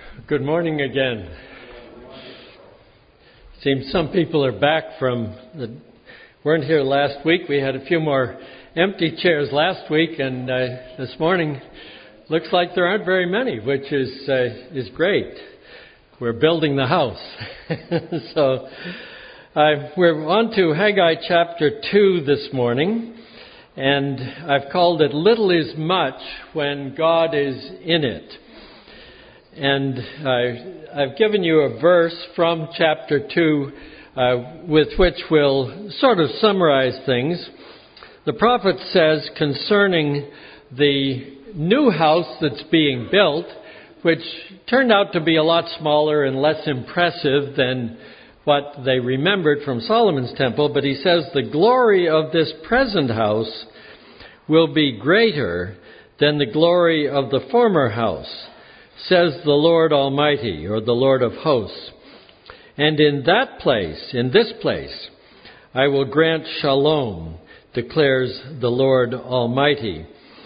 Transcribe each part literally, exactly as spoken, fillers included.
Good morning again. Seems some people are back from the weren't here last week. We had a few more empty chairs last week, and uh, this morning looks like there aren't very many, which is uh, is great. We're building the house. so uh, we're on to Haggai chapter two this morning, and I've called it "Little is Much When God is in It." And uh, I've given you a verse from chapter two uh, with which we'll sort of summarize things. The prophet says concerning the new house that's being built, which turned out to be a lot smaller and less impressive than what they remembered from Solomon's temple, but he says the glory of this present house will be greater than the glory of the former house, says the Lord Almighty, or the Lord of hosts. And in that place, in this place, I will grant shalom, declares the Lord Almighty.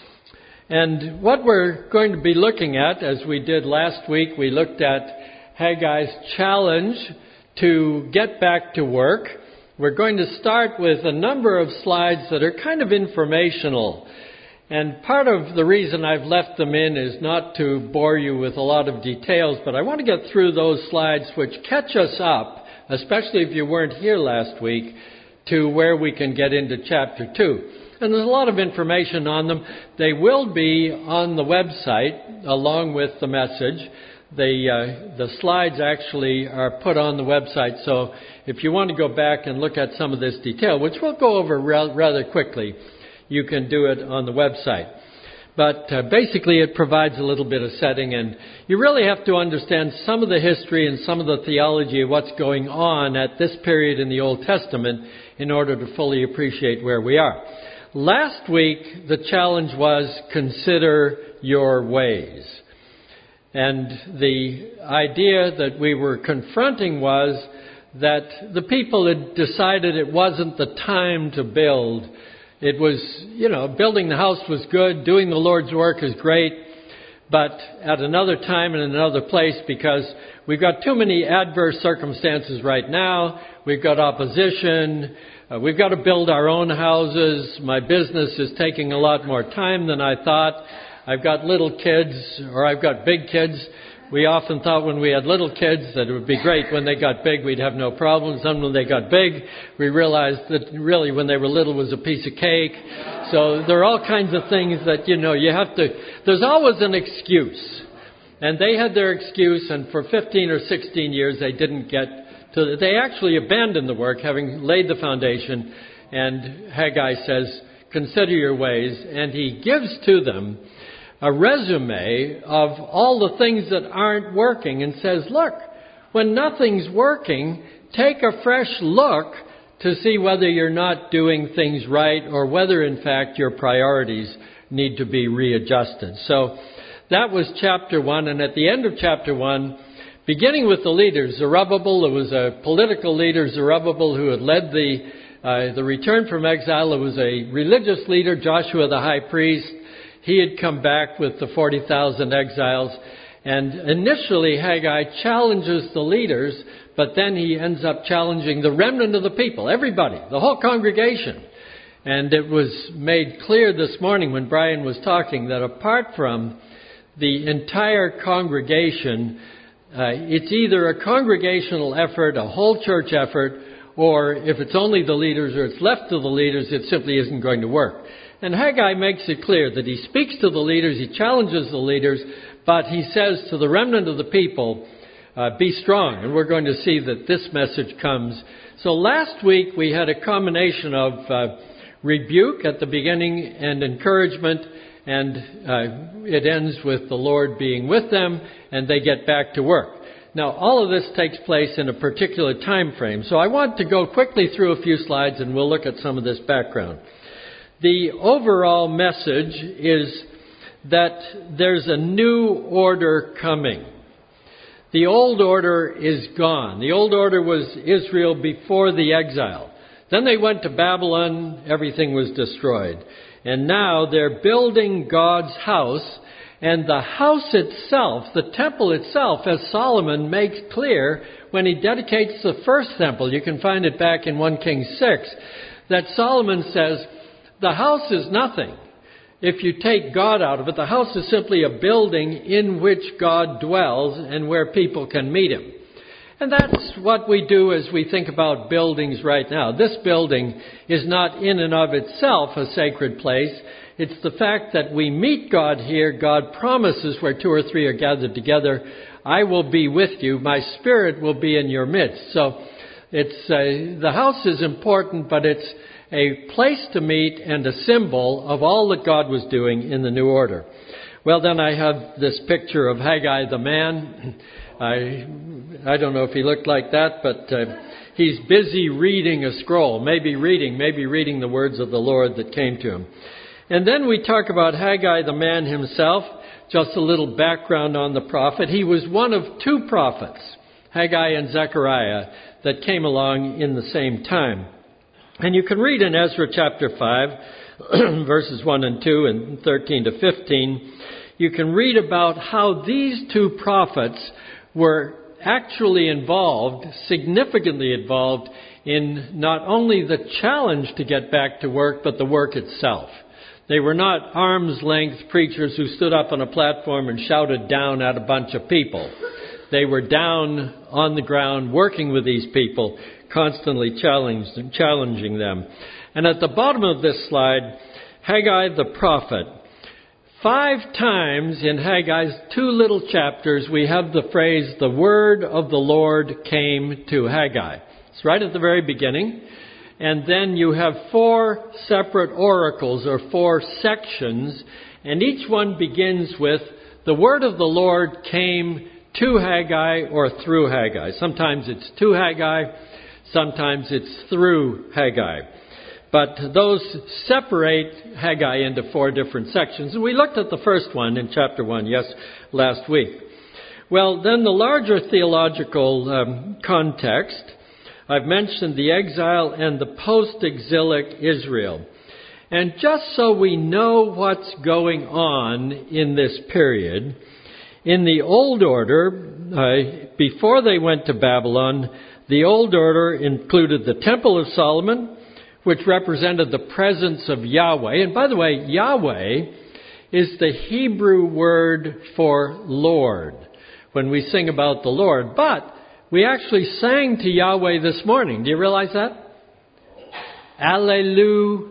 And what we're going to be looking at, as we did last week, we looked at Haggai's challenge to get back to work. We're going to start with a number of slides that are kind of informational. And part of the reason I've left them in is not to bore you with a lot of details, but I want to get through those slides which catch us up, especially if you weren't here last week, to where we can get into chapter two. And there's a lot of information on them. They will be on the website along with the message. The, uh, the slides actually are put on the website, so if you want to go back and look at some of this detail, which we'll go over ra- rather quickly, you can do it on the website. But uh, basically it provides a little bit of setting, and you really have to understand some of the history and some of the theology of what's going on at this period in the Old Testament in order to fully appreciate where we are. Last week the challenge was consider your ways. And the idea that we were confronting was that the people had decided it wasn't the time to build. It was, you know, building the house was good, doing the Lord's work is great, but at another time and in another place, because we've got too many adverse circumstances right now. We've got opposition. Uh, we've got to build our own houses. My business is taking a lot more time than I thought. I've got little kids, or I've got big kids. We often thought when we had little kids that it would be great. When they got big, we'd have no problems. Then when they got big, we realized that really when they were little was a piece of cake. So there are all kinds of things that, you know, you have to, there's always an excuse. And they had their excuse, and for fifteen or sixteen years they didn't get to, they actually abandoned the work, having laid the foundation. And Haggai says, consider your ways. And he gives to them a resume of all the things that aren't working and says, look, when nothing's working, take a fresh look to see whether you're not doing things right or whether, in fact, your priorities need to be readjusted. So that was chapter one. And at the end of chapter one, beginning with the leaders, Zerubbabel, there was a political leader, Zerubbabel, who had led the, uh, the return from exile. There was a religious leader, Joshua the high priest. He had come back with the forty thousand exiles, and initially Haggai challenges the leaders, but then he ends up challenging the remnant of the people, everybody, the whole congregation. And it was made clear this morning when Brian was talking that apart from the entire congregation, uh, it's either a congregational effort, a whole church effort, or if it's only the leaders or it's left to the leaders, it simply isn't going to work. And Haggai makes it clear that he speaks to the leaders, he challenges the leaders, but he says to the remnant of the people, uh, be strong. And we're going to see that this message comes. So last week we had a combination of uh, rebuke at the beginning and encouragement, and uh, it ends with the Lord being with them, and they get back to work. Now, all of this takes place in a particular time frame. So I want to go quickly through a few slides, and we'll look at some of this background. The overall message is that there's a new order coming. The old order is gone. The old order was Israel before the exile. Then they went to Babylon, everything was destroyed. And now they're building God's house, And the house itself, the temple itself, as Solomon makes clear when he dedicates the first temple, you can find it back in First Kings six, that Solomon says, the house is nothing. If you take God out of it, the house is simply a building in which God dwells and where people can meet Him. And that's what we do as we think about buildings right now. This building is not in and of itself a sacred place. It's the fact that we meet God here. God promises where two or three are gathered together, I will be with you. My Spirit will be in your midst. So it's uh, the house is important, but it's a place to meet and a symbol of all that God was doing in the new order. Well, then I have this picture of Haggai the man. I I don't know if he looked like that, but uh, he's busy reading a scroll, maybe reading, maybe reading the words of the Lord that came to him. And then we talk about Haggai the man himself, just a little background on the prophet. He was one of two prophets, Haggai and Zechariah, that came along in the same time. And you can read in Ezra chapter five, verses one and two and thirteen to fifteen, you can read about how these two prophets were actually involved, significantly involved, in not only the challenge to get back to work, but the work itself. They were not arm's length preachers who stood up on a platform and shouted down at a bunch of people. They were down on the ground working with these people, constantly challenged, challenging them. And at the bottom of this slide, Haggai the prophet. Five times in Haggai's two little chapters, we have the phrase, the word of the Lord came to Haggai. It's right at the very beginning. And then you have four separate oracles or four sections, and each one begins with, the word of the Lord came to Haggai or through Haggai. Sometimes it's to Haggai, sometimes it's through Haggai. But those separate Haggai into four different sections. And we looked at the first one in chapter one, yes, last week. Well, then the larger theological um, context, I've mentioned the exile and the post-exilic Israel. And just so we know what's going on in this period, in the Old Order, uh, before they went to Babylon, the Old Order included the Temple of Solomon, which represented the presence of Yahweh. And by the way, Yahweh is the Hebrew word for Lord when we sing about the Lord. But we actually sang to Yahweh this morning. Do you realize that? Alleluia.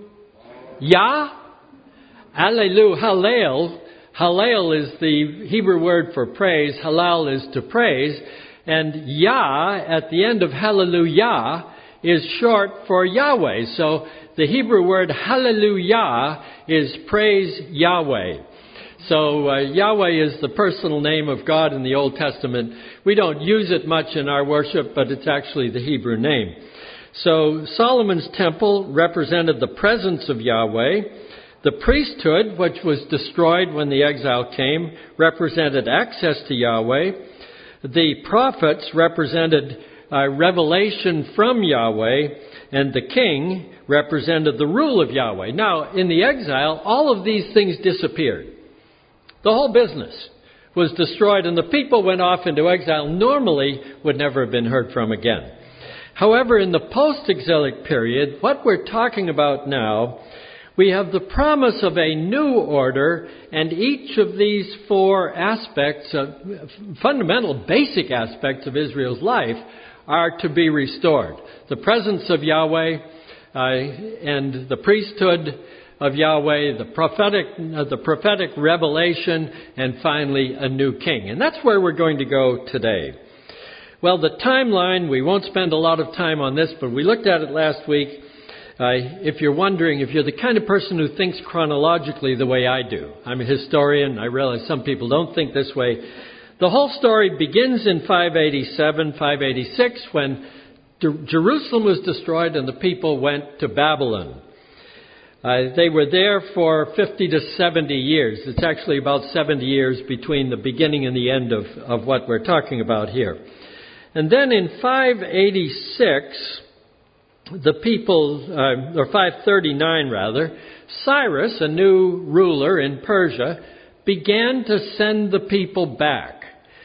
Alleluia. Hallel. Hallel is the Hebrew word for praise. Halal is to praise. And Yah at the end of hallelujah is short for Yahweh. So the Hebrew word hallelujah is praise Yahweh. So uh, Yahweh is the personal name of God in the Old Testament. We don't use it much in our worship, but it's actually the Hebrew name. So Solomon's temple represented the presence of Yahweh. The priesthood, which was destroyed when the exile came, represented access to Yahweh. The prophets represented uh, revelation from Yahweh, and the king represented the rule of Yahweh. Now, in the exile, all of these things disappeared. The whole business was destroyed, and the people went off into exile, normally would never have been heard from again. However, in the post-exilic period, what we're talking about now, we have the promise of a new order, and each of these four aspects, of, fundamental basic aspects of Israel's life, are to be restored. The presence of Yahweh uh, and the priesthood of Yahweh, the prophetic, uh, the prophetic revelation, and finally a new king. And that's where we're going to go today. Well, the timeline, we won't spend a lot of time on this, but we looked at it last week. Uh, if you're wondering, if you're the kind of person who thinks chronologically the way I do, I'm a historian, I realize some people don't think this way. The whole story begins in five eighty-seven, five eighty-six, when Jerusalem was destroyed and the people went to Babylon. Uh, they were there for fifty to seventy years. It's actually about seventy years between the beginning and the end of, of what we're talking about here. And then in five eighty-six, the people, uh, or five thirty-nine rather, Cyrus, a new ruler in Persia, began to send the people back.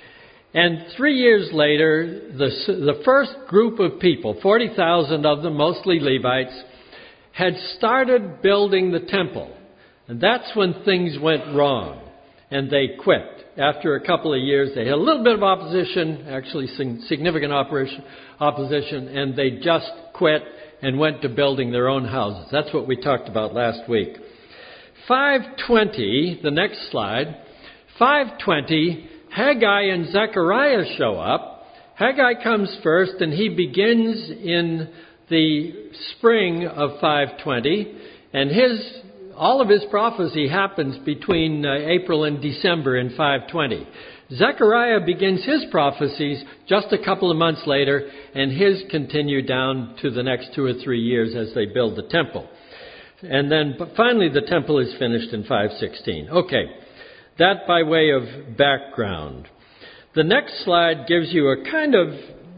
And three years later, the, the first group of people, forty thousand of them, mostly Levites, had started building the temple. And that's when things went wrong, and they quit. After a couple of years, they had a little bit of opposition, actually significant opposition, and they just quit and went to building their own houses. That's what we talked about last week. five twenty, the next slide, five twenty, Haggai and Zechariah show up. Haggai comes first, and he begins in the spring of five twenty, and his all of his prophecy happens between uh, April and December in five twenty. Zechariah begins his prophecies just a couple of months later, and his continue down to the next two or three years as they build the temple. And then but finally the temple is finished in five sixteen. Okay, that by way of background. The next slide gives you a kind of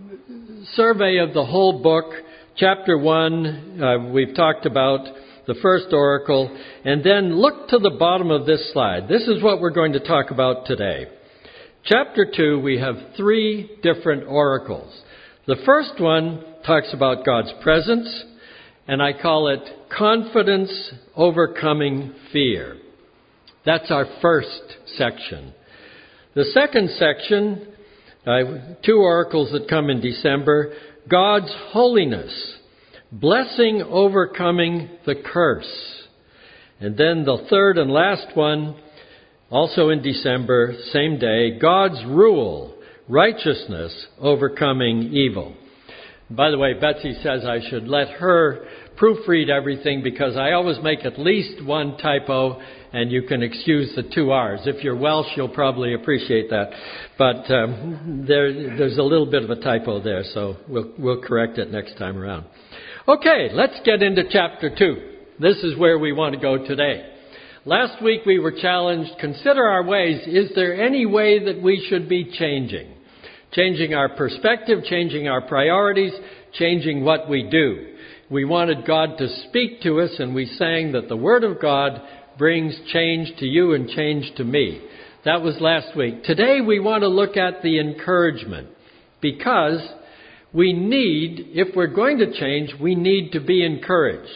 survey of the whole book. Chapter one, uh, we've talked about the first oracle, and then look to the bottom of this slide. This is what we're going to talk about today. Chapter two, we have three different oracles. The first one talks about God's presence, and I call it confidence overcoming fear. That's our first section. The second section, uh, two oracles that come in December, God's holiness, blessing overcoming the curse. And then the third and last one, also in December, same day, God's rule, righteousness overcoming evil. By the way, Betsy says I should let her proofread everything because I always make at least one typo, and you can excuse the two R's. If you're Welsh, you'll probably appreciate that. But um, there, there's a little bit of a typo there, so we'll, we'll correct it next time around. Okay, let's get into chapter two. This is where we want to go today. Last week we were challenged, consider our ways. Is there any way that we should be changing? Changing our perspective, changing our priorities, changing what we do. We wanted God to speak to us, and we sang that the Word of God brings change to you and change to me. That was last week. Today we want to look at the encouragement, because we need, if we're going to change, we need to be encouraged.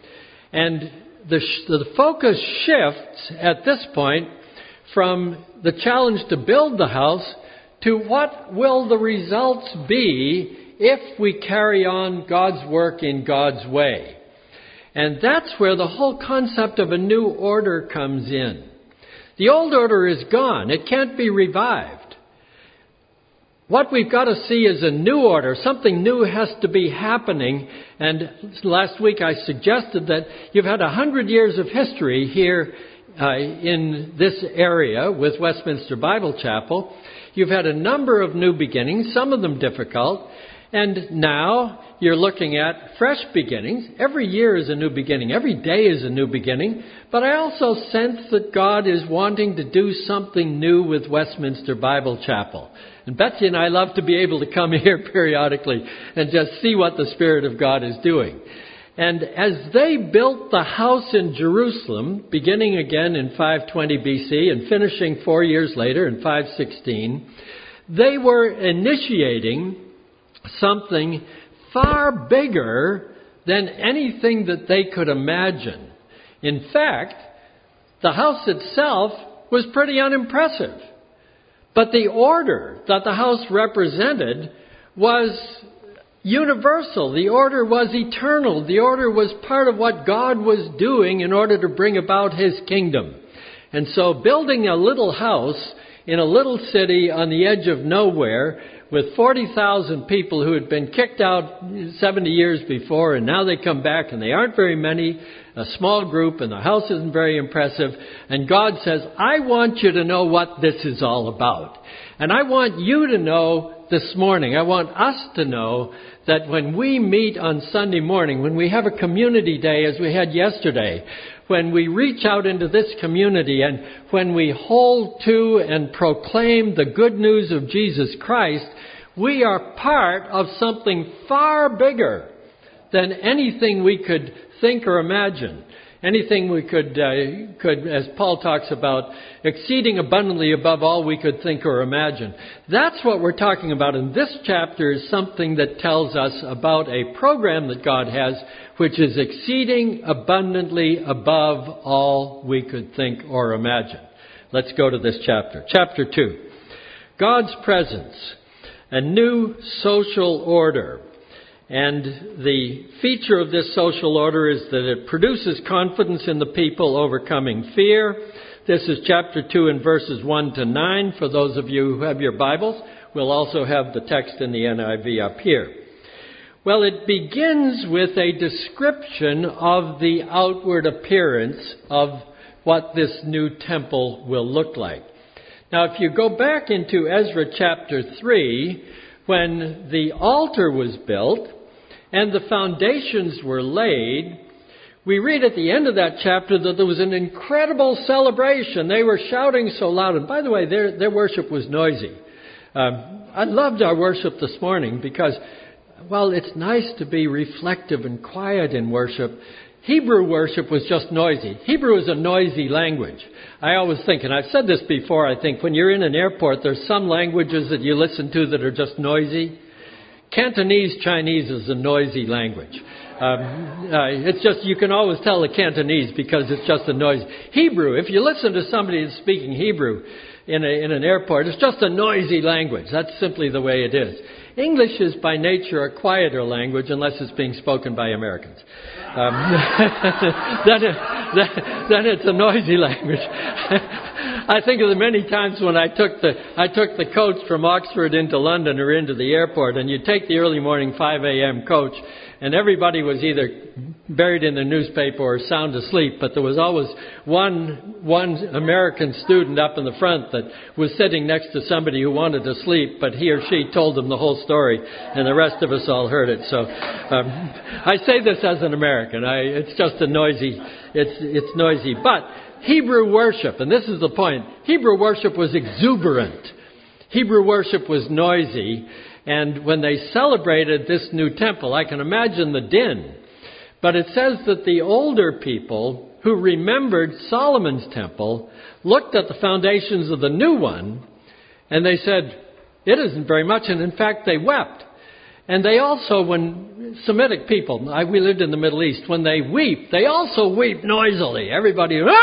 And the, the focus shifts at this point from the challenge to build the house to what will the results be if we carry on God's work in God's way. And that's where the whole concept of a new order comes in. The old order is gone. It can't be revived. What we've got to see is a new order. Something new has to be happening. And last week I suggested that you've had a hundred years of history here uh, in this area with Westminster Bible Chapel. You've had a number of new beginnings, some of them difficult. And now you're looking at fresh beginnings. Every year is a new beginning. Every day is a new beginning. But I also sense that God is wanting to do something new with Westminster Bible Chapel. And Betsy and I love to be able to come here periodically and just see what the Spirit of God is doing. And as they built the house in Jerusalem, beginning again in five twenty B C and finishing four years later in five sixteen, they were initiating something far bigger than anything that they could imagine. In fact, the house itself was pretty unimpressive. But the order that the house represented was universal. The order was eternal. The order was part of what God was doing in order to bring about His kingdom. And so building a little house in a little city on the edge of nowhere with forty thousand people who had been kicked out seventy years before, and now they come back and they aren't very many, a small group, and the house isn't very impressive. And God says, I want you to know what this is all about. And I want you to know this morning, I want us to know that when we meet on Sunday morning, when we have a community day as we had yesterday, when we reach out into this community and when we hold to and proclaim the good news of Jesus Christ, we are part of something far bigger than anything we could think or imagine. Anything we could, uh, could, as Paul talks about, exceeding abundantly above all we could think or imagine. That's what we're talking about in this chapter, is something that tells us about a program that God has, which is exceeding abundantly above all we could think or imagine. Let's go to this chapter. Chapter two. God's presence, a new social order. And the feature of this social order is that it produces confidence in the people, overcoming fear. This is chapter two and verses one to nine. For those of you who have your Bibles, we'll also have the text in the N I V up here. Well, it begins with a description of the outward appearance of what this new temple will look like. Now, if you go back into Ezra chapter three, when the altar was built and the foundations were laid, we read at the end of that chapter that there was an incredible celebration. They were shouting so loud. And by the way, their, their worship was noisy. Um, I loved our worship this morning because, well, it's nice to be reflective and quiet in worship. Hebrew worship was just noisy. Hebrew is a noisy language. I always think, and I've said this before, I think when you're in an airport, there's some languages that you listen to that are just noisy. Cantonese Chinese is a noisy language. Um, uh, it's just, you can always tell the Cantonese because it's just a noise. Hebrew, if you listen to somebody who's speaking Hebrew in, a, in an airport, it's just a noisy language. That's simply the way it is. English is by nature a quieter language unless it's being spoken by Americans. Um, then, it, then, then it's a noisy language. I think of the many times when I took the I took the coach from Oxford into London or into the airport, and you take the early morning five a.m. coach, and everybody was either buried in the newspaper or sound asleep, but there was always one one American student up in the front that was sitting next to somebody who wanted to sleep, but he or she told them the whole story, and the rest of us all heard it. So um, I say this as an American. I, it's just a noisy, it's it's noisy. But Hebrew worship, and this is the point, Hebrew worship was exuberant. Hebrew worship was noisy. And when they celebrated this new temple, I can imagine the din. But it says that the older people who remembered Solomon's temple looked at the foundations of the new one, and they said, it isn't very much. And in fact, they wept. And they also, when Semitic people, I, we lived in the Middle East, when they weep, they also weep noisily. Everybody, ah,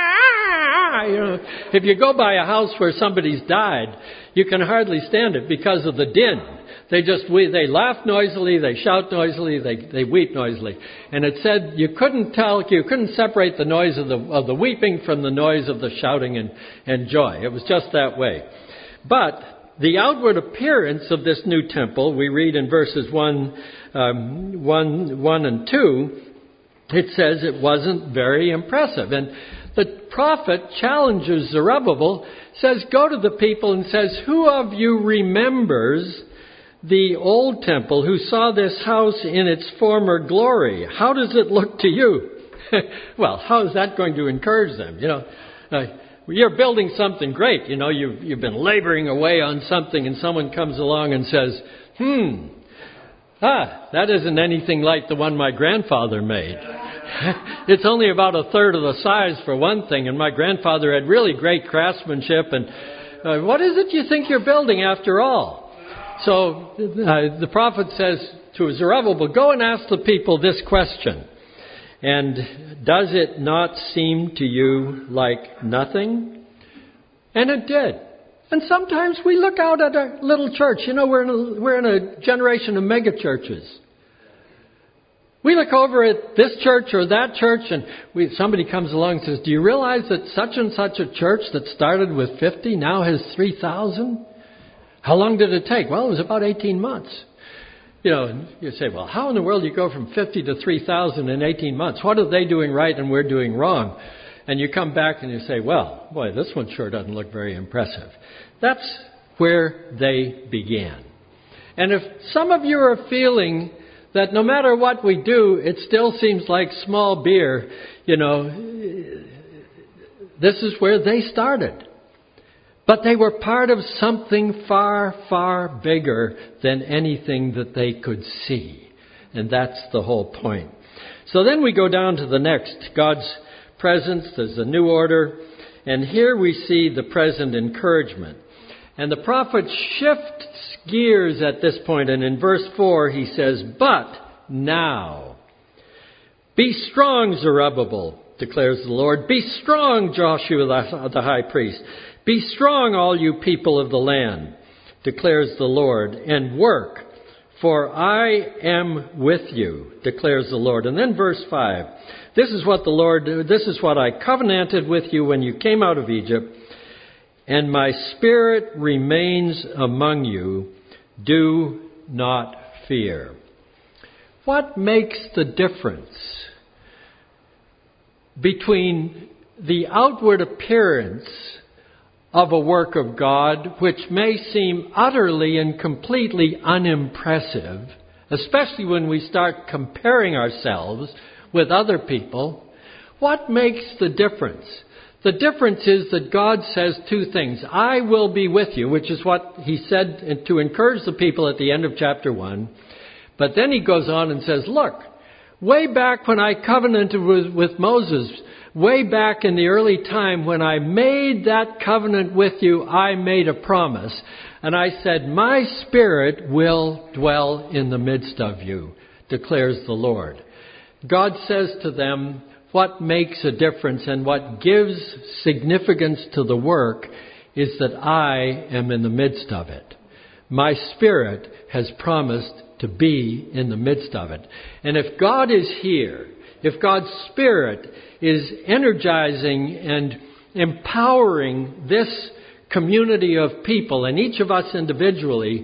ah, you know, if you go by a house where somebody's died, you can hardly stand it because of the din. They just we, they laugh noisily, they shout noisily, they they weep noisily. And it said you couldn't tell, you couldn't separate the noise of the of the weeping from the noise of the shouting and, and joy. It was just that way. But the outward appearance of this new temple, we read in verses one, um, one, one and two, it says it wasn't very impressive. And the prophet challenges Zerubbabel, says, go to the people and says, who of you remembers the old temple who saw this house in its former glory? How does it look to you? Well, how is that going to encourage them? You know, uh, you're building something great. You know, you've, you've been laboring away on something, and someone comes along and says, hmm, ah, that isn't anything like the one my grandfather made. It's only about a third of the size for one thing, and my grandfather had really great craftsmanship. And uh, what is it you think you're building after all? So uh, the prophet says to Zerubbabel, go and ask the people this question. And does it not seem to you like nothing? And it did. And sometimes we look out at a little church. You know, we're in a, we're in a generation of mega churches. We look over at this church or that church, and we, somebody comes along and says, do you realize that such and such a church that started with fifty now has three thousand? How long did it take? Well, it was about eighteen months. You know, and you say, well, how in the world do you go from fifty to three thousand in eighteen months? What are they doing right and we're doing wrong? And you come back and you say, well, boy, this one sure doesn't look very impressive. That's where they began. And if some of you are feeling that no matter what we do, it still seems like small beer, you know, this is where they started. But they were part of something far, far bigger than anything that they could see. And that's the whole point. So then we go down to the next, God's presence. There's a new order. And here we see the present encouragement. And the prophet shifts gears at this point. And in verse four he says, "But now, be strong, Zerubbabel, declares the Lord. Be strong, Joshua the high priest. Be strong, all you people of the land, declares the Lord, and work, for I am with you, declares the Lord." And then verse five. This is what the Lord, this is what I covenanted with you when you came out of Egypt, and my spirit remains among you. Do not fear. What makes the difference between the outward appearance of a work of God, which may seem utterly and completely unimpressive, especially when we start comparing ourselves with other people? What makes the difference? The difference is that God says two things. I will be with you, which is what he said to encourage the people at the end of chapter one. But then he goes on and says, look, way back when I covenanted with, with Moses, way back in the early time when I made that covenant with you, I made a promise. And I said, my spirit will dwell in the midst of you, declares the Lord. God says to them, what makes a difference and what gives significance to the work is that I am in the midst of it. My spirit has promised to be in the midst of it. And if God is here, if God's Spirit is energizing and empowering this community of people and each of us individually,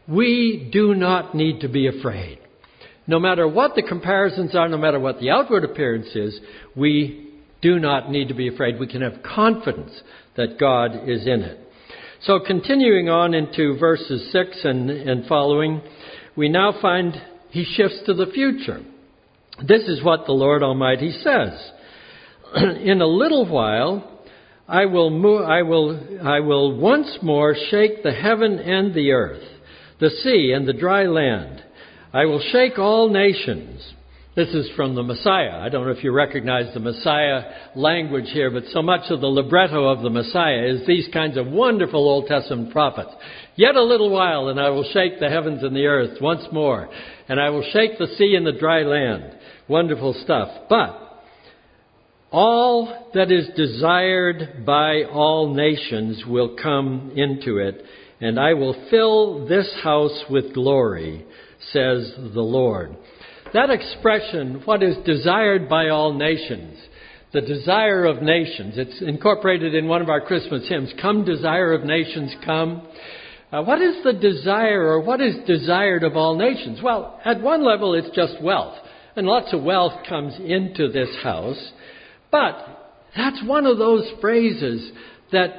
we do not need to be afraid. No matter what the comparisons are, no matter what the outward appearance is, we do not need to be afraid. We can have confidence that God is in it. So continuing on into verses six and, and following, we now find he shifts to the future. This is what the Lord Almighty says. In a little while, I will, move, I will, I will once more shake the heaven and the earth, the sea and the dry land. I will shake all nations. This is from the Messiah. I don't know if you recognize the Messiah language here, but so much of the libretto of the Messiah is these kinds of wonderful Old Testament prophets. Yet a little while, and I will shake the heavens and the earth once more, and I will shake the sea and the dry land. Wonderful stuff. But all that is desired by all nations will come into it, and I will fill this house with glory, says the Lord. That expression, what is desired by all nations, the desire of nations, it's incorporated in one of our Christmas hymns, Come Desire of Nations, Come. Uh, what is the desire, or what is desired of all nations? Well, at one level it's just wealth, and lots of wealth comes into this house, but that's one of those phrases that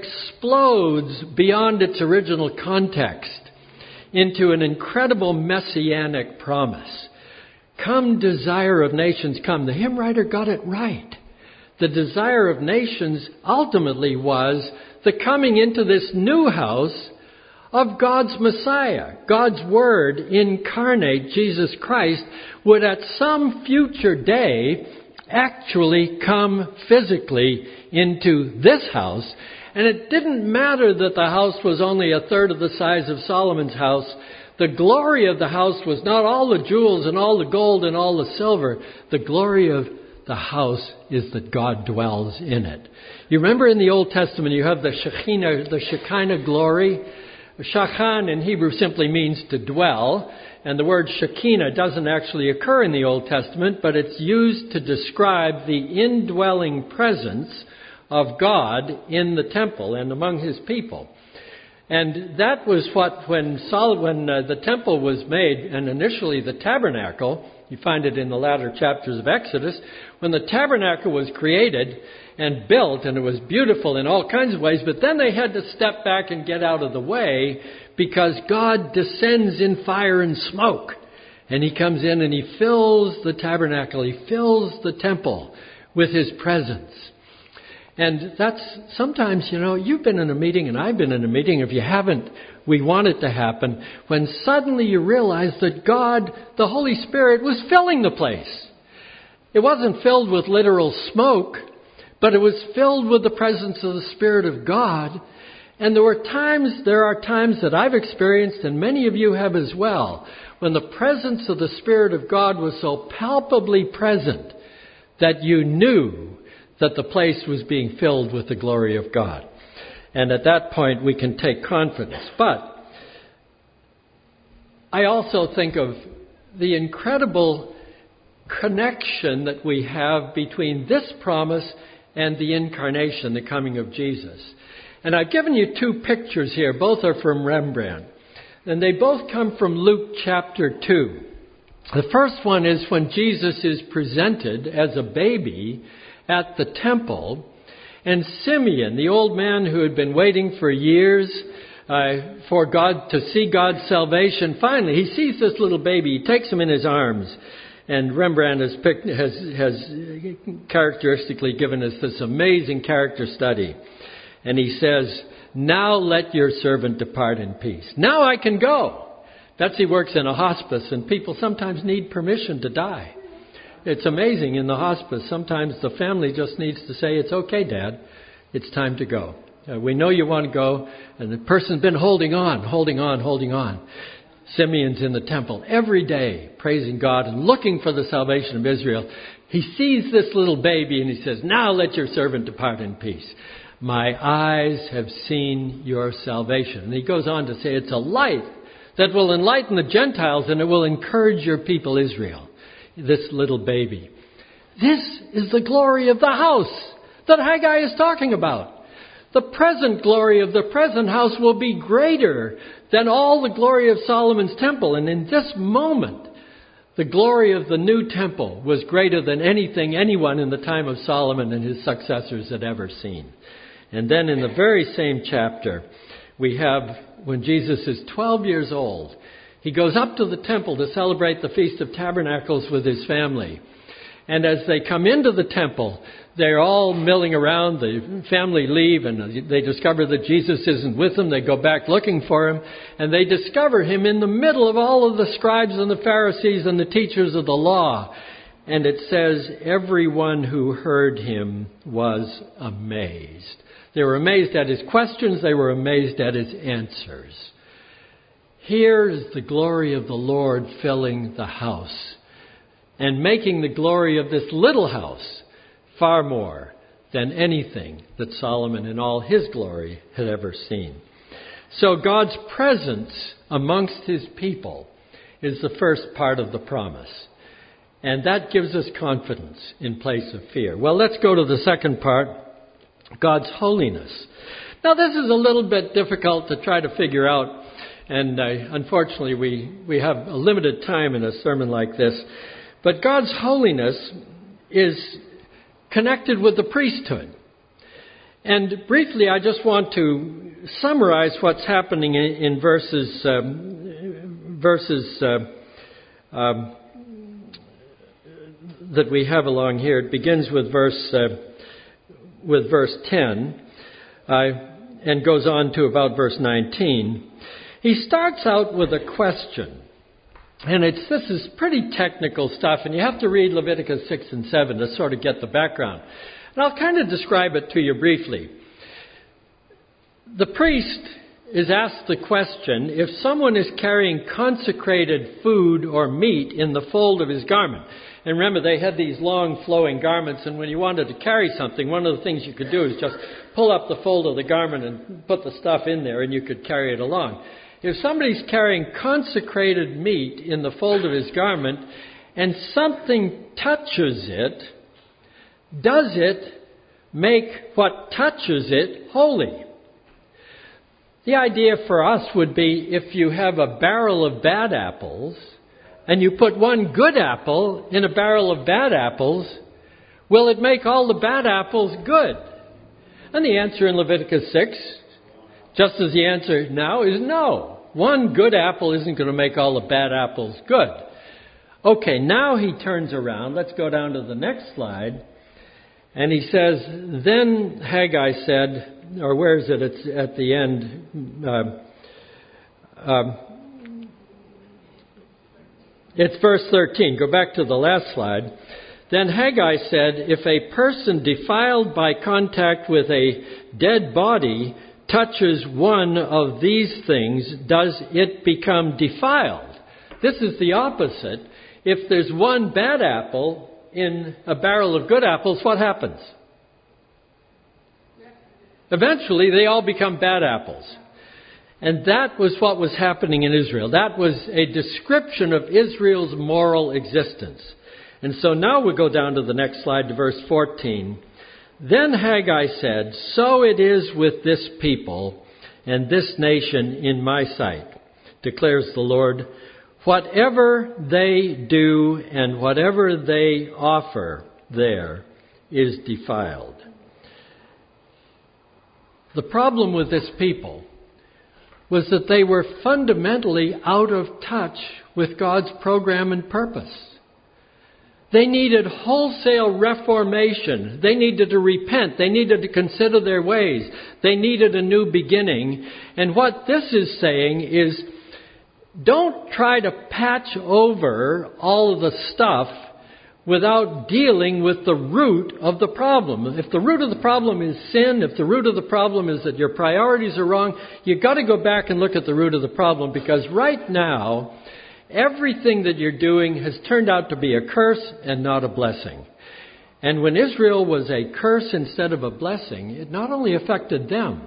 explodes beyond its original context into an incredible messianic promise. Come, desire of nations, come. The hymn writer got it right. The desire of nations ultimately was the coming into this new house of God's Messiah. God's Word incarnate, Jesus Christ, would at some future day actually come physically into this house. And it didn't matter that the house was only a third of the size of Solomon's house. The glory of the house was not all the jewels and all the gold and all the silver. The glory of the house is that God dwells in it. You remember in the Old Testament you have the Shekinah, the Shekinah glory. Shachan in Hebrew simply means to dwell. And the word Shekinah doesn't actually occur in the Old Testament, but it's used to describe the indwelling presence of God in the temple and among his people. And that was what, when, Sol- when uh, the temple was made, and initially the tabernacle, you find it in the latter chapters of Exodus, when the tabernacle was created and built, and it was beautiful in all kinds of ways, but then they had to step back and get out of the way because God descends in fire and smoke. And he comes in and he fills the tabernacle, he fills the temple with his presence. And that's sometimes, you know, you've been in a meeting and I've been in a meeting. If you haven't, we want it to happen. When suddenly you realize that God, the Holy Spirit, was filling the place. It wasn't filled with literal smoke, but it was filled with the presence of the Spirit of God. And there were times, there are times that I've experienced, and many of you have as well, when the presence of the Spirit of God was so palpably present that you knew that the place was being filled with the glory of God. And at that point, we can take confidence. But I also think of the incredible connection that we have between this promise and the incarnation, the coming of Jesus. And I've given you two pictures here. Both are from Rembrandt. And they both come from Luke chapter two. The first one is when Jesus is presented as a baby at the temple. And Simeon, the old man who had been waiting for years uh, for God to see God's salvation, finally he sees this little baby. He takes him in his arms. And Rembrandt has, picked, has, has characteristically given us this amazing character study. And he says, "Now let your servant depart in peace. Now I can go." Betsy works in a hospice, and people sometimes need permission to die. It's amazing in the hospice. Sometimes the family just needs to say, "It's okay, Dad. It's time to go. Uh, we know you want to go." And the person's been holding on, holding on, holding on. Simeon's in the temple every day, praising God and looking for the salvation of Israel. He sees this little baby and he says, "Now let your servant depart in peace. My eyes have seen your salvation." And he goes on to say, it's a light that will enlighten the Gentiles and it will encourage your people Israel. This little baby. This is the glory of the house that Haggai is talking about. The present glory of the present house will be greater than all the glory of Solomon's temple. And in this moment, the glory of the new temple was greater than anything anyone in the time of Solomon and his successors had ever seen. And then in the very same chapter, we have when Jesus is twelve years old, he goes up to the temple to celebrate the Feast of Tabernacles with his family. And as they come into the temple, they're all milling around. The family leave and they discover that Jesus isn't with them. They go back looking for him. And they discover him in the middle of all of the scribes and the Pharisees and the teachers of the law. And it says, everyone who heard him was amazed. They were amazed at his questions. They were amazed at his answers. Here is the glory of the Lord filling the house and making the glory of this little house far more than anything that Solomon in all his glory had ever seen. So God's presence amongst his people is the first part of the promise. And that gives us confidence in place of fear. Well, let's go to the second part, God's holiness. Now, this is a little bit difficult to try to figure out. And uh, unfortunately, we, we have a limited time in a sermon like this. But God's holiness is connected with the priesthood. And briefly, I just want to summarize what's happening in, in verses um, verses uh, um, that we have along here. It begins with verse uh, with verse ten uh, and goes on to about verse nineteen. He starts out with a question. And it's this is pretty technical stuff, and you have to read Leviticus six and seven to sort of get the background. And I'll kind of describe it to you briefly. The priest is asked the question, if someone is carrying consecrated food or meat in the fold of his garment. And remember, they had these long flowing garments, and when you wanted to carry something, one of the things you could do is just pull up the fold of the garment and put the stuff in there, and you could carry it along. If somebody's carrying consecrated meat in the fold of his garment and something touches it, does it make what touches it holy? The idea for us would be if you have a barrel of bad apples and you put one good apple in a barrel of bad apples, will it make all the bad apples good? And the answer in Leviticus six, just as the answer now, is no. One good apple isn't going to make all the bad apples good. Okay, now he turns around. Let's go down to the next slide. And he says, then Haggai said, or where is it? It's at the end. Uh, um, it's verse thirteen. Go back to the last slide. Then Haggai said, if a person defiled by contact with a dead body touches one of these things, does it become defiled? This is the opposite. If there's one bad apple in a barrel of good apples, what happens? Eventually, they all become bad apples. And that was what was happening in Israel. That was a description of Israel's moral existence. And so now we go down to the next slide, to verse fourteen. Then Haggai said, so it is with this people and this nation in my sight, declares the Lord. Whatever they do and whatever they offer there is defiled. The problem with this people was that they were fundamentally out of touch with God's program and purpose. They needed wholesale reformation. They needed to repent. They needed to consider their ways. They needed a new beginning. And what this is saying is, don't try to patch over all of the stuff without dealing with the root of the problem. If the root of the problem is sin, if the root of the problem is that your priorities are wrong, you've got to go back and look at the root of the problem, because right now, everything that you're doing has turned out to be a curse and not a blessing. And when Israel was a curse instead of a blessing, it not only affected them,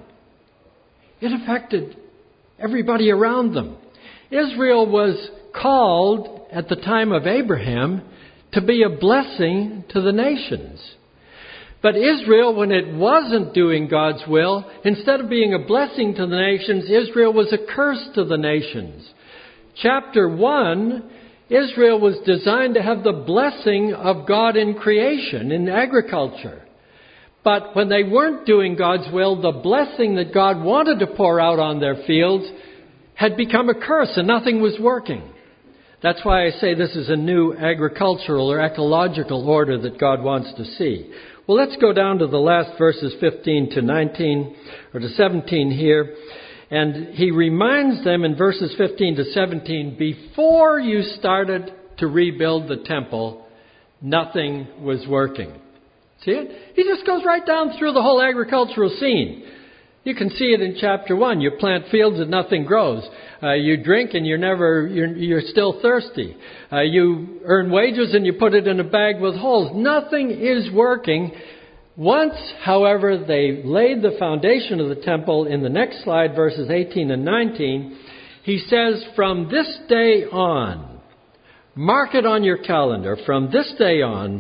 it affected everybody around them. Israel was called at the time of Abraham to be a blessing to the nations. But Israel, when it wasn't doing God's will, instead of being a blessing to the nations, Israel was a curse to the nations. Chapter one, Israel was designed to have the blessing of God in creation, in agriculture. But when they weren't doing God's will, the blessing that God wanted to pour out on their fields had become a curse, and nothing was working. That's why I say this is a new agricultural or ecological order that God wants to see. Well, let's go down to the last verses fifteen to nineteen, or to seventeen here. And he reminds them in verses fifteen to seventeen, before you started to rebuild the temple, nothing was working. See it? He just goes right down through the whole agricultural scene. You can see it in chapter one. You plant fields and nothing grows. Uh, you drink and you're never, you're, you're still thirsty. Uh, you earn wages and you put it in a bag with holes. Nothing is working. Once, however, they laid the foundation of the temple, in the next slide, verses eighteen and nineteen, he says, from this day on, mark it on your calendar, from this day on,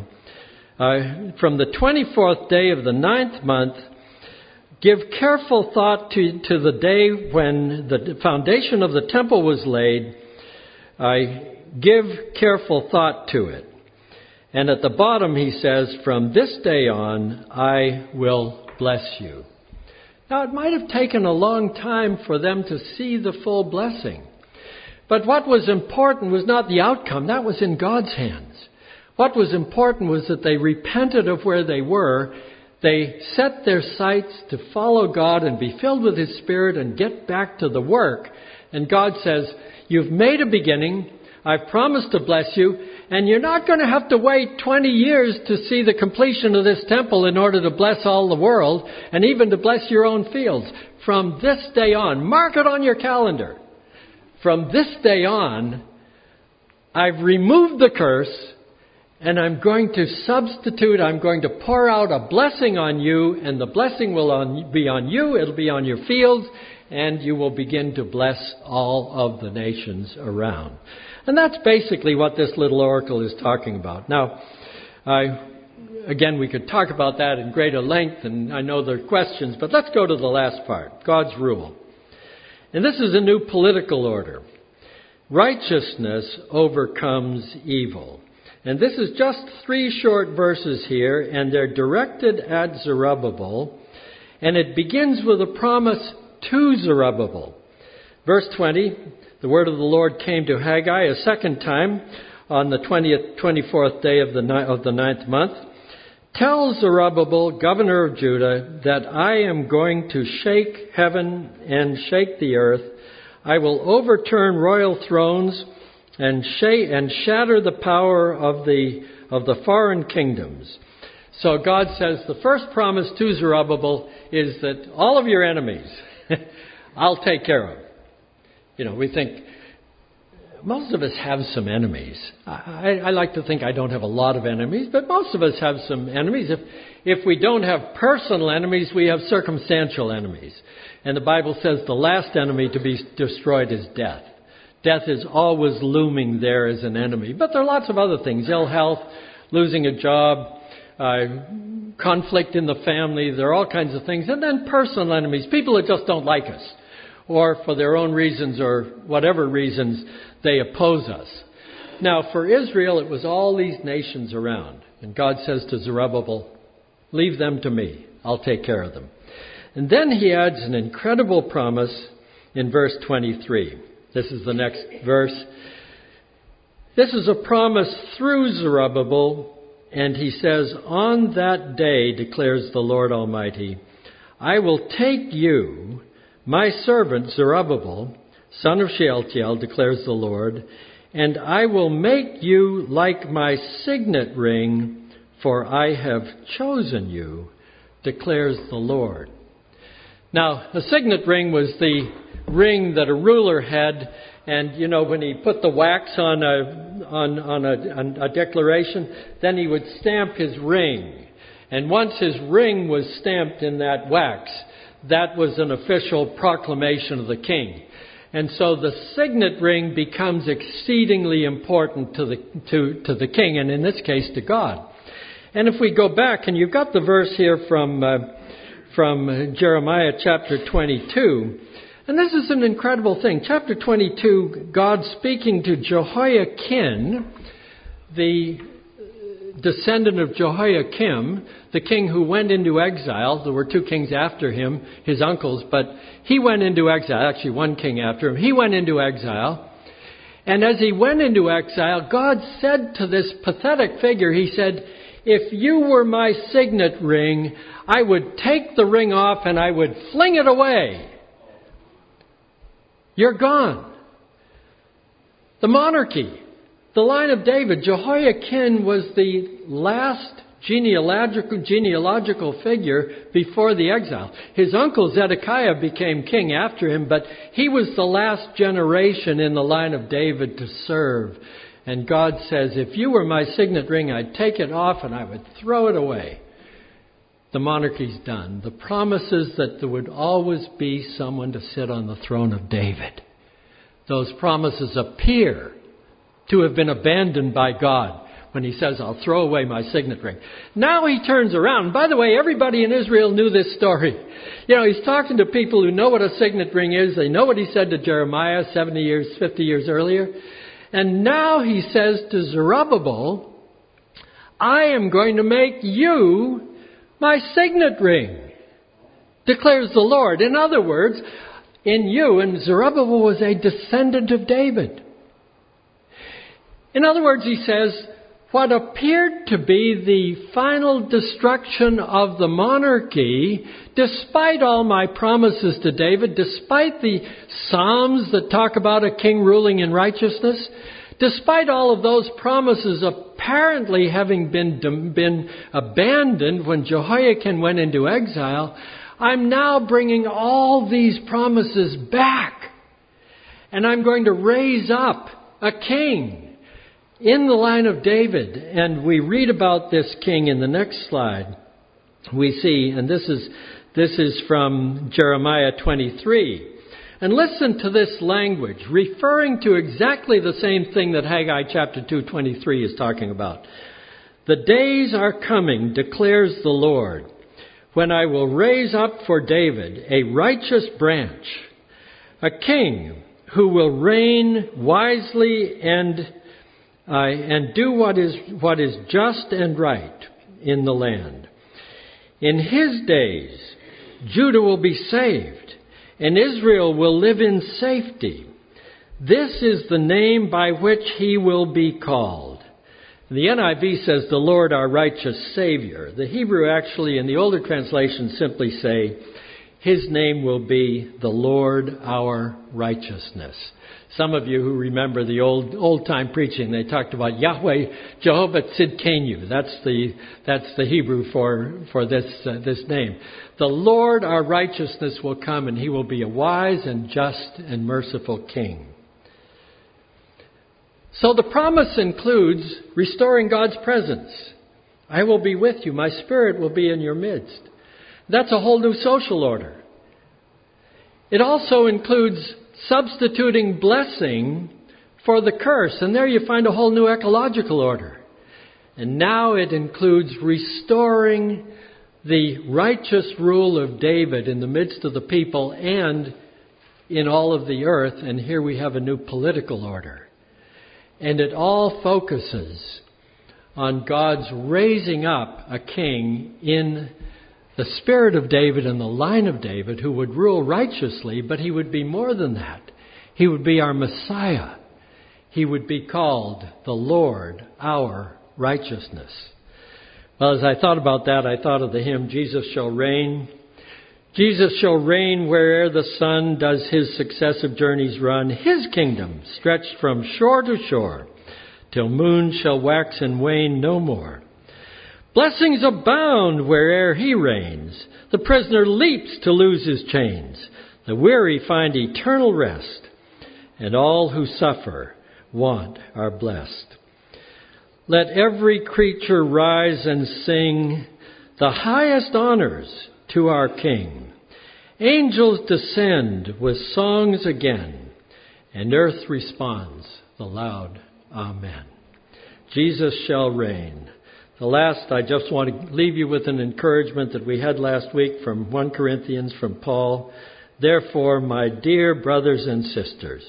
uh, from the twenty-fourth day of the ninth month, give careful thought to, to the day when the foundation of the temple was laid. I give careful thought to it. And at the bottom he says, from this day on, I will bless you. Now, it might have taken a long time for them to see the full blessing. But what was important was not the outcome. That was in God's hands. What was important was that they repented of where they were. They set their sights to follow God and be filled with His Spirit and get back to the work. And God says, you've made a beginning. I've promised to bless you. And you're not going to have to wait twenty years to see the completion of this temple in order to bless all the world and even to bless your own fields. From this day on, mark it on your calendar. From this day on, I've removed the curse and I'm going to substitute, I'm going to pour out a blessing on you, and the blessing will on, be on you, it'll be on your fields, and you will begin to bless all of the nations around. And that's basically what this little oracle is talking about. Now, I, again, we could talk about that in greater length, and I know there are questions, but let's go to the last part, God's rule. And this is a new political order. Righteousness overcomes evil. And this is just three short verses here, and they're directed at Zerubbabel, and it begins with a promise to Zerubbabel. Verse twenty, the word of the Lord came to Haggai a second time on the twentieth, twenty-fourth day of the, ni- of the ninth month. Tell Zerubbabel, governor of Judah, that I am going to shake heaven and shake the earth. I will overturn royal thrones and, sh- and shatter the power of the, of the foreign kingdoms. So God says the first promise to Zerubbabel is that all of your enemies, I'll take care of. You know, we think, most of us have some enemies. I, I like to think I don't have a lot of enemies, but most of us have some enemies. If, if we don't have personal enemies, we have circumstantial enemies. And the Bible says the last enemy to be destroyed is death. Death is always looming there as an enemy. But there are lots of other things. Ill health, losing a job, uh, conflict in the family. There are all kinds of things. And then personal enemies, people that just don't like us, or for their own reasons or whatever reasons they oppose us. Now, for Israel, it was all these nations around. And God says to Zerubbabel, leave them to me. I'll take care of them. And then he adds an incredible promise in verse twenty-three. This is the next verse. This is a promise through Zerubbabel. And he says, on that day, declares the Lord Almighty, I will take you, my servant Zerubbabel, son of Shealtiel, declares the Lord, and I will make you like my signet ring, for I have chosen you, declares the Lord. Now, a signet ring was the ring that a ruler had, and, you know, when he put the wax on a, on, on a, on a declaration, then he would stamp his ring. And once his ring was stamped in that wax, that was an official proclamation of the king. And so the signet ring becomes exceedingly important to the to, to the king, and in this case to God. And if we go back, and you've got the verse here from uh, from Jeremiah chapter twenty-two, and this is an incredible thing. Chapter twenty-two, God speaking to Jehoiakim, the descendant of Jehoiakim, the king who went into exile. There were two kings after him, his uncles, but he went into exile. Actually, one king after him. He went into exile. And as he went into exile, God said to this pathetic figure, he said, if you were my signet ring, I would take the ring off and I would fling it away. You're gone. The monarchy, the line of David, Jehoiakim was the last genealogical, genealogical figure before the exile. His uncle Zedekiah became king after him, but he was the last generation in the line of David to serve. And God says, if you were my signet ring, I'd take it off and I would throw it away. The monarchy's done. The promises that there would always be someone to sit on the throne of David, those promises appear to have been abandoned by God when he says, I'll throw away my signet ring. Now he turns around. By the way, everybody in Israel knew this story. You know, he's talking to people who know what a signet ring is. They know what he said to Jeremiah seventy years, fifty years earlier. And now he says to Zerubbabel, I am going to make you my signet ring, declares the Lord. In other words, in you, and Zerubbabel was a descendant of David. In other words, he says, what appeared to be the final destruction of the monarchy, despite all my promises to David, despite the Psalms that talk about a king ruling in righteousness, despite all of those promises apparently having been, been abandoned when Jehoiakim went into exile, I'm now bringing all these promises back. And I'm going to raise up a king in the line of David. And we read about this king in the next slide. We see, and this is this is from Jeremiah twenty-three. And listen to this language, referring to exactly the same thing that Haggai chapter two twenty-three is talking about. The days are coming, declares the Lord, when I will raise up for David a righteous branch, a king who will reign wisely and uh, and do what is what is just and right in the land. In his days, Judah will be saved, and Israel will live in safety. This is the name by which he will be called. The N I V says, the Lord our righteous Savior. The Hebrew actually in the older translations simply say, His name will be the Lord our righteousness. Some of you who remember the old old time preaching, they talked about Yahweh Jehovah Tzidkenu. That's the that's the Hebrew for for this uh, this name. The Lord our righteousness will come, and He will be a wise and just and merciful King. So the promise includes restoring God's presence. I will be with you. My Spirit will be in your midst. That's a whole new social order. It also includes substituting blessing for the curse. And there you find a whole new ecological order. And now it includes restoring the righteous rule of David in the midst of the people and in all of the earth. And here we have a new political order. And it all focuses on God's raising up a king in the spirit of David and the line of David who would rule righteously, but he would be more than that. He would be our Messiah. He would be called the Lord, our righteousness. Well, as I thought about that, I thought of the hymn, Jesus Shall Reign. Jesus shall reign where'er the sun does his successive journeys run, his kingdom stretched from shore to shore, till moon shall wax and wane no more. Blessings abound where'er he reigns, the prisoner leaps to lose his chains, the weary find eternal rest, and all who suffer want are blessed. Let every creature rise and sing the highest honors to our King. Angels descend with songs again, and earth responds the loud Amen. Jesus shall reign. The last, I just want to leave you with an encouragement that we had last week from First Corinthians from Paul. Therefore, my dear brothers and sisters,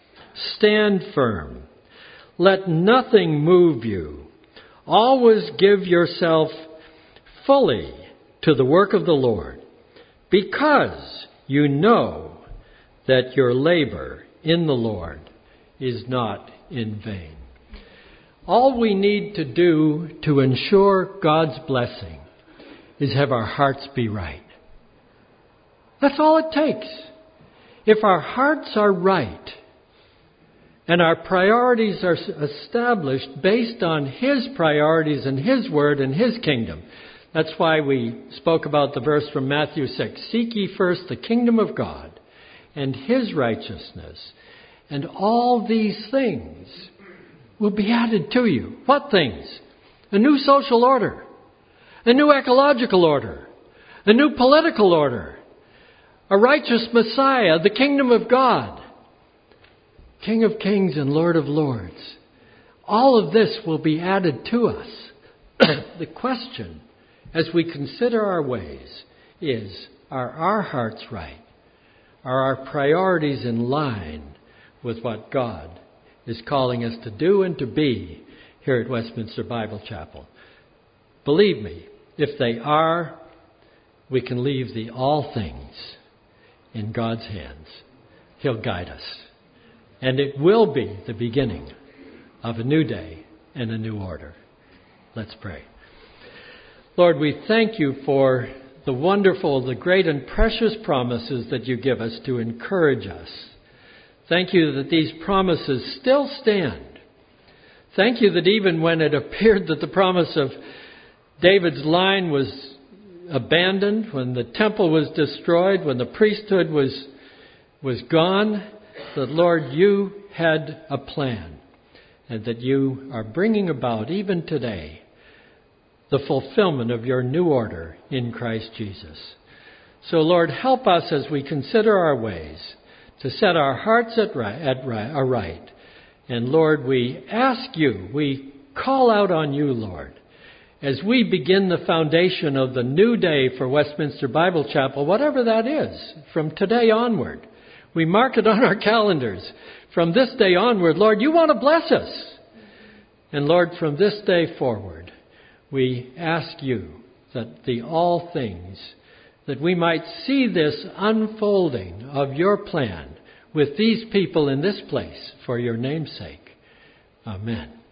stand firm. Let nothing move you. Always give yourself fully to the work of the Lord, because you know that your labor in the Lord is not in vain. All we need to do to ensure God's blessing is have our hearts be right. That's all it takes. If our hearts are right and our priorities are established based on His priorities and His word and His kingdom. That's why we spoke about the verse from Matthew six. Seek ye first the kingdom of God and His righteousness, and all these things will be added to you. What things? A new social order, a new ecological order, a new political order, a righteous Messiah, the kingdom of God, King of kings and Lord of lords. All of this will be added to us. The question, as we consider our ways, is, are our hearts right? Are our priorities in line with what God is calling us to do and to be here at Westminster Bible Chapel? Believe me, if they are, we can leave the all things in God's hands. He'll guide us. And it will be the beginning of a new day and a new order. Let's pray. Lord, we thank you for the wonderful, the great and precious promises that you give us to encourage us. Thank you that these promises still stand. Thank you that even when it appeared that the promise of David's line was abandoned, when the temple was destroyed, when the priesthood was, was gone, that, Lord, you had a plan, and that you are bringing about, even today, the fulfillment of your new order in Christ Jesus. So, Lord, help us as we consider our ways to set our hearts at right, at right, aright. And, Lord, we ask you, we call out on you, Lord, as we begin the foundation of the new day for Westminster Bible Chapel, whatever that is, from today onward. We mark it on our calendars. From this day onward, Lord, you want to bless us. And Lord, from this day forward, we ask you that the all things, that we might see this unfolding of your plan with these people in this place for your name's sake. Amen.